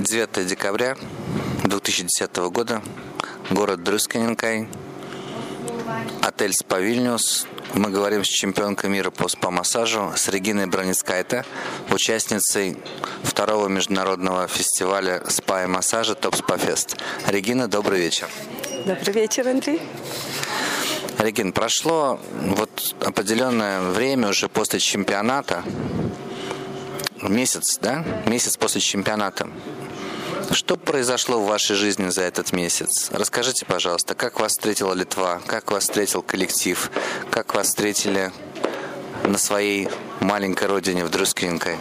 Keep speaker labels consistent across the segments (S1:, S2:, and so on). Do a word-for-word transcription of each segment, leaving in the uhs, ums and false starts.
S1: девятое декабря две тысячи десятого года, город Друскиненкай, отель «Спа Вильнюс». Мы говорим с чемпионкой мира по спа-массажу, с Региной Броницкайте, участницей второго международного фестиваля спа и массажа Топ Спа Фест. Регина, добрый вечер.
S2: Добрый вечер, Андрей.
S1: Регин, прошло вот определенное время уже после чемпионата, месяц, да? Месяц после чемпионата. Что произошло в вашей жизни за этот месяц? Расскажите, пожалуйста, как вас встретила Литва, как вас встретил коллектив, как вас встретили на своей маленькой родине в Друскиненкай?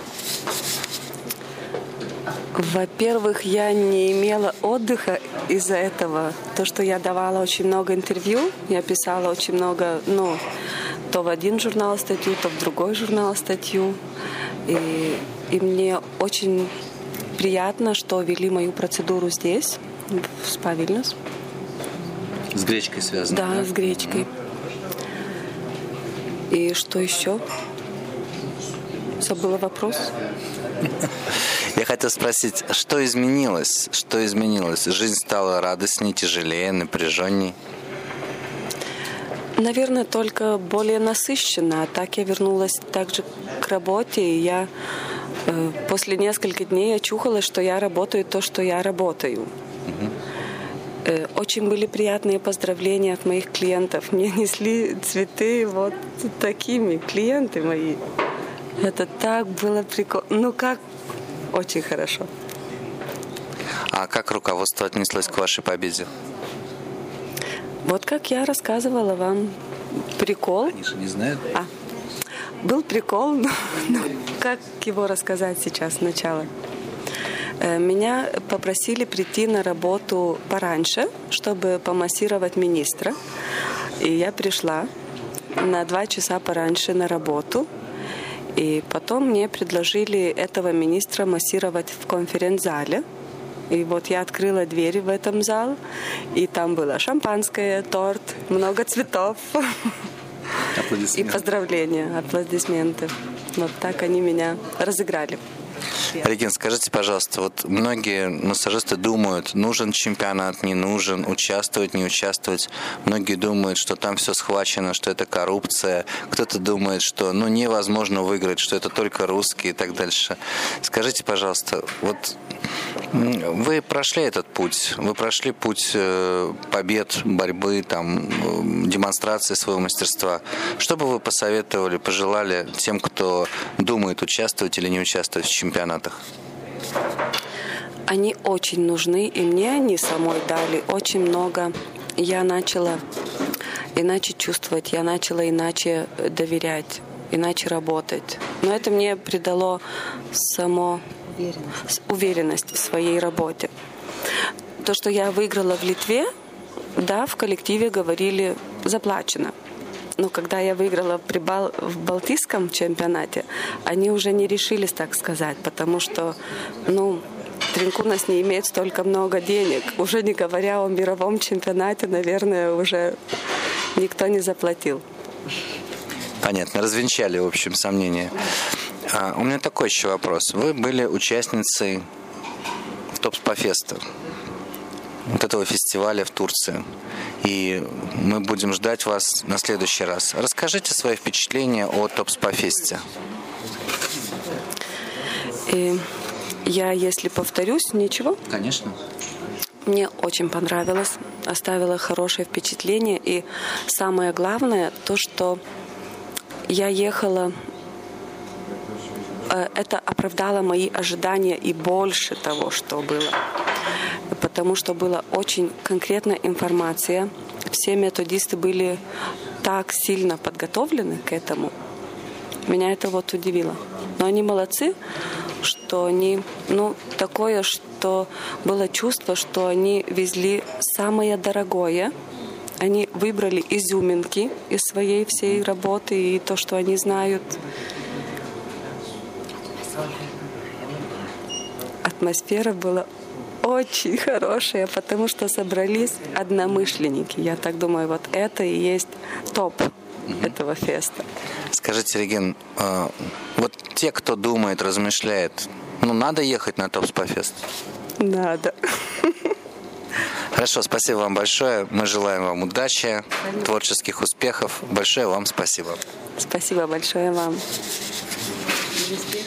S2: Во-первых, я не имела отдыха из-за этого. То, что я давала очень много интервью, я писала очень много, ну, то в один журнал статью, то в другой журнал статью. И, и мне очень приятно, что вели мою процедуру здесь, в Спа Вильнюс.
S1: С гречкой связано?
S2: Да, да? с гречкой. И что еще? Забыла вопрос.
S1: Я хотел спросить, что изменилось? Что изменилось? Жизнь стала радостней, тяжелее, напряженней?
S2: Наверное, только более насыщенно. А так я вернулась также к работе, и я э, после нескольких дней очухалась, что я работаю то, что я работаю. Угу. Э, очень были приятные поздравления от моих клиентов. Мне несли цветы вот такими, клиенты мои. Это так было прикольно. Ну как? Очень хорошо.
S1: А как руководство отнеслось к вашей победе?
S2: Вот как я рассказывала вам. Прикол.
S1: Они же не знают.
S2: А, был прикол, но, но как его рассказать сейчас сначала? Меня попросили прийти на работу пораньше, чтобы помассировать министра. И я пришла на два часа пораньше на работу. И потом мне предложили этого министра массировать в конференц-зале. И вот я открыла двери в этом зал, и там было шампанское, торт, много цветов. И поздравления, аплодисменты. Вот так они меня разыграли.
S1: Регин, скажите, пожалуйста, вот многие массажисты думают, нужен чемпионат, не нужен, участвовать, не участвовать. Многие думают, что там все схвачено, что это коррупция. Кто-то думает, что ну, невозможно выиграть, что это только русские и так дальше. Скажите, пожалуйста, вот вы прошли этот путь, вы прошли путь побед, борьбы, там, демонстрации своего мастерства. Что бы вы посоветовали, пожелали тем, кто думает участвовать или не участвовать в чемпионатах?
S2: Они очень нужны, и мне они самой дали очень много. Я начала иначе чувствовать, я начала иначе доверять, иначе работать. Но это мне придало само уверенность, уверенность в своей работе. То, что я выиграла в Литве, да, в коллективе говорили заплачено. Но когда я выиграла при Бал... в Балтийском чемпионате, они уже не решились так сказать, потому что, ну, Тринкунас не имеет столько много денег. Уже не говоря о мировом чемпионате, наверное, уже никто не заплатил.
S1: Понятно, развенчали, в общем, сомнения. А, у меня такой еще вопрос. Вы были участницей Топ Спа Феста, вот этого фестиваля в Турции. И мы будем ждать вас на следующий раз. Расскажите свои впечатления о Топ Спа Фесте.
S2: И я, если повторюсь, ничего?
S1: Конечно.
S2: Мне очень понравилось, оставило хорошее впечатление. И самое главное, то, что я ехала, это оправдало мои ожидания и больше того, что было. Потому что была очень конкретная информация. Все методисты были так сильно подготовлены к этому. Меня это вот удивило. Но они молодцы, что они, ну, такое, что было чувство, что они везли самое дорогое. Они выбрали изюминки из своей всей работы и то, что они знают. Атмосфера была очень хорошая, потому что собрались одномышленники. Я так думаю, вот это и есть топ mm-hmm. этого феста.
S1: Скажите, Регин, вот те, кто думает, размышляет, ну, надо ехать на Топ Спа Фест?
S2: Надо.
S1: Хорошо, спасибо вам большое. Мы желаем вам удачи, творческих успехов. Большое вам спасибо.
S2: Спасибо большое вам.